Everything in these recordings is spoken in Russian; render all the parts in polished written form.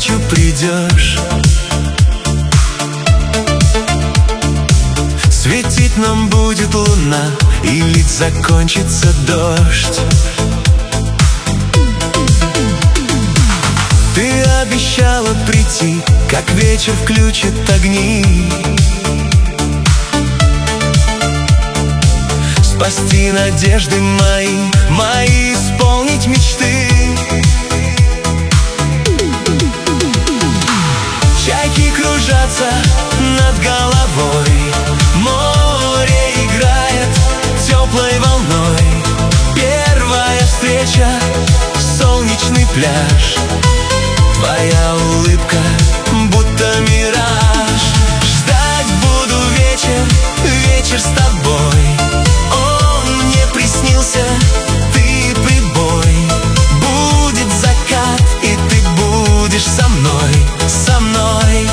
ночью придешь. Светить нам будет луна, и лить закончится дождь. Ты обещала прийти, как вечер включит огни, спасти надежды мои, исполнить мечты. Чайки кружатся над головой, море играет теплой волной. Первая встреча, солнечный пляж, твоя улыбка, будто мираж. Ждать буду вечер с тобой. Он мне приснился, ты прибой. Будет закат, и ты будешь со мной, со мной.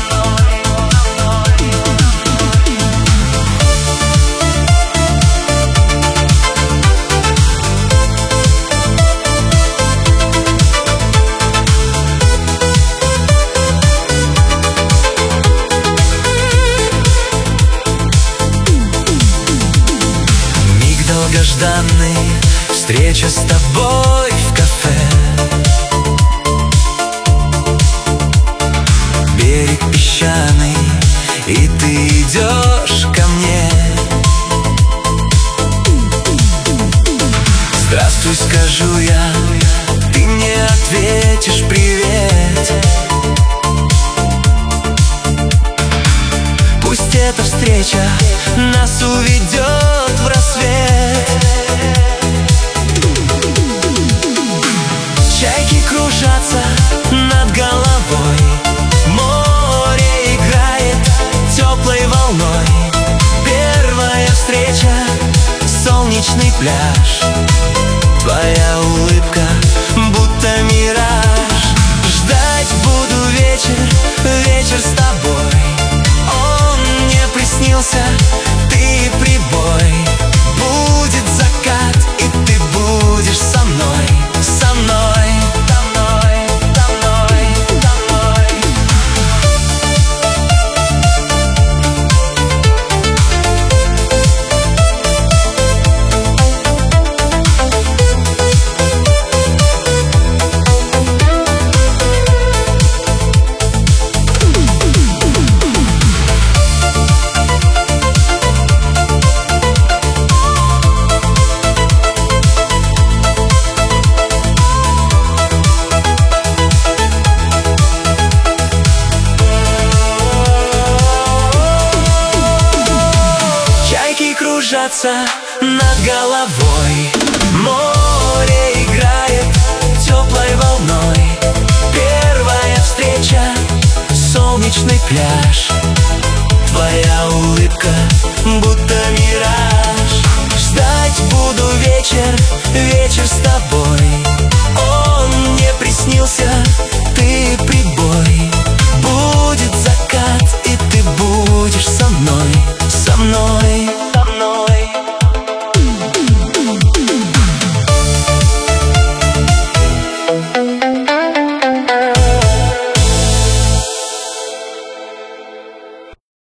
Долгожданный, встреча с тобой в кафе. Берег песчаный, и ты идешь ко мне. Здравствуй, скажу я, ты мне ответишь привет. Пусть эта встреча нас уведет в рассвет. Чайки кружатся над головой, море играет теплой волной. Первая встреча, солнечный пляж, твоя улыбка, будто мираж. Ждать буду вечер с тобой. Он мне приснился, ты прибой. Будет закат, и ты будешь со мной, со мной. Кружатся над головой, море играет теплой волной. Первая встреча, солнечный пляж, твоя улыбка,